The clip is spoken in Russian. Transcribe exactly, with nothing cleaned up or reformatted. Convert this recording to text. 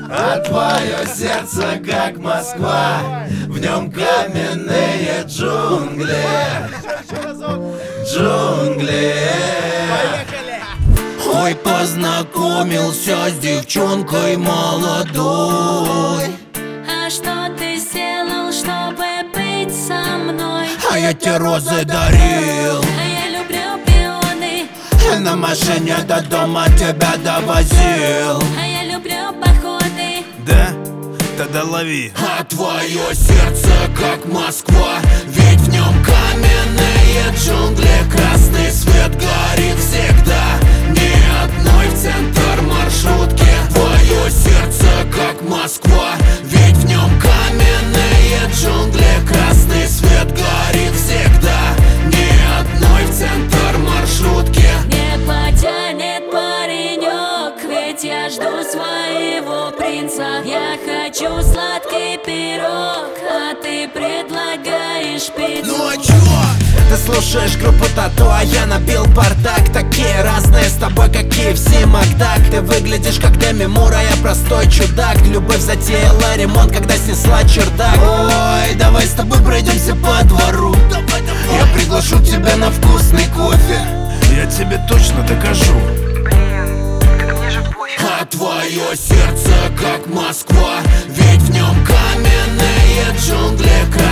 А твое сердце как Москва, в нем каменные джунгли. Джунгли. Ой, познакомился с девчонкой молодой. А что ты сделал, чтобы быть со мной? А я тебе розы дарил, а я люблю пионы. на машине до дома тебя довозил. А я люблю походы. Да? Тогда лови. А твое сердце как Москва, ведь в нем каменные джунгли. Красный свет горит всегда, ни одной в центр маршрутки. Твое сердце как Москва, ведь в нем каменные джунгли. Красный свет горит всегда, ни одной в центр маршрутки. Не потянет паренек, ведь я жду своего принца. Я хочу сладкий пирог, а ты предлагаешь пиццу. Ну а чё? Ты слушаешь группу Тату, а я набил бардак. Такие разные с тобой, как ка эф си, Макдак. Ты выглядишь как Деми Мур, а я простой чудак. Любовь затеяла ремонт, когда снесла чердак. Ой, давай с тобой пройдемся по двору. Я приглашу тебя на вкусный кофе. Я тебе точно докажу. А твое сердце как Москва, ведь в нем каменные джунгли.